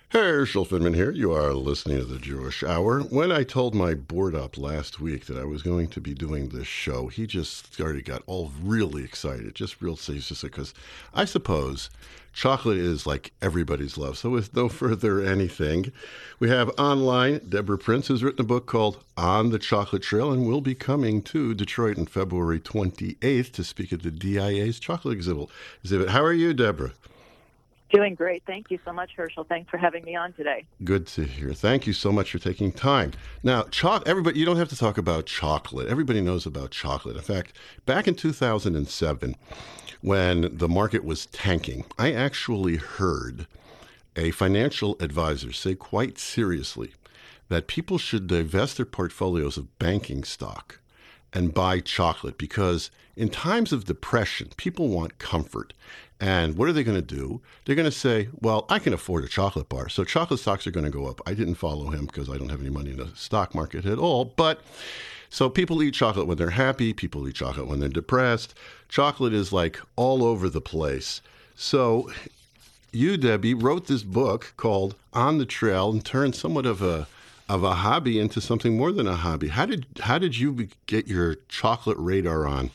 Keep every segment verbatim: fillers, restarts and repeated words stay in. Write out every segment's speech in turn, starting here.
Herschel Finman here. You are listening to the Jewish Hour. When I told my board up last week that I was going to be doing this show, he just started, got all really excited, just real serious, because I suppose chocolate is like everybody's love. So with no further anything, we have online Deborah Prince, who's written a book called On the Chocolate Trail, and will be coming to Detroit on February twenty-eighth to speak at the D I A's chocolate exhibit. How are you, Deborah? Doing great. Thank you so much, Herschel. Thanks for having me on today. Good to hear. Thank you so much for taking time. Now, cho- everybody, you don't have to talk about chocolate. Everybody knows about chocolate. In fact, back in two thousand seven, when the market was tanking, I actually heard a financial advisor say quite seriously that people should divest their portfolios of banking stock and buy chocolate, because in times of depression, people want comfort. And what are they going to do? They're going to say, well, I can afford a chocolate bar, so chocolate stocks are going to go up. I didn't follow him because I don't have any money in the stock market at all. But so people eat chocolate when they're happy. People eat chocolate when they're depressed. Chocolate is like all over the place. So you, Debbie, wrote this book called On the Trail and turned somewhat of a of a hobby into something more than a hobby. How did how did you get your chocolate radar on?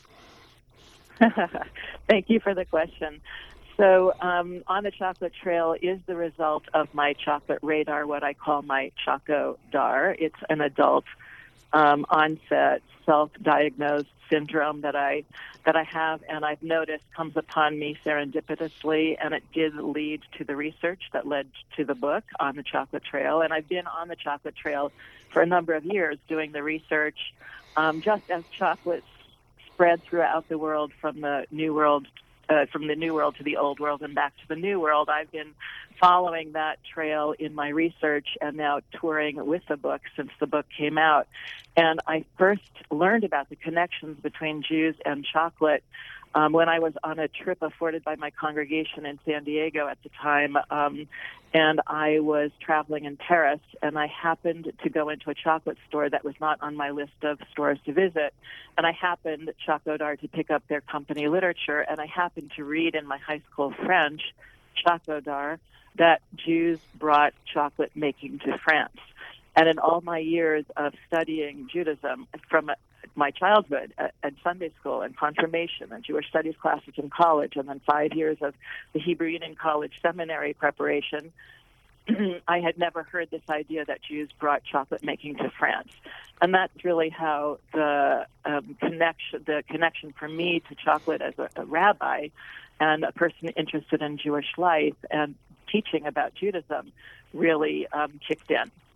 Thank you for the question. So um, On the Chocolate Trail is the result of my chocolate radar, what I call my Choco Dar. It's an adult um, onset self-diagnosed syndrome that I that I have, and I've noticed comes upon me serendipitously, and it did lead to the research that led to the book On the Chocolate Trail. And I've been on the chocolate trail for a number of years doing the research, um, just as chocolate spread throughout the world from the new world, uh, from the new world to the old world and back to the new world. I've been following that trail in my research and now touring with the book since the book came out. And I first learned about the connections between Jews and chocolate um, when I was on a trip afforded by my congregation in San Diego at the time. Um, and I was traveling in Paris, and I happened to go into a chocolate store that was not on my list of stores to visit. And I happened, Chocodar, to pick up their company literature, and I happened to read in my high school French, Chocodar, that Jews brought chocolate making to France. And in all my years of studying Judaism, from my childhood at, at Sunday school and confirmation and Jewish studies classes in college, and then five years of the Hebrew Union College seminary preparation, I had never heard this idea that Jews brought chocolate making to France. And that's really how the um, connection, the connection for me to chocolate as a, a rabbi and a person interested in Jewish life and teaching about Judaism really um, kicked in.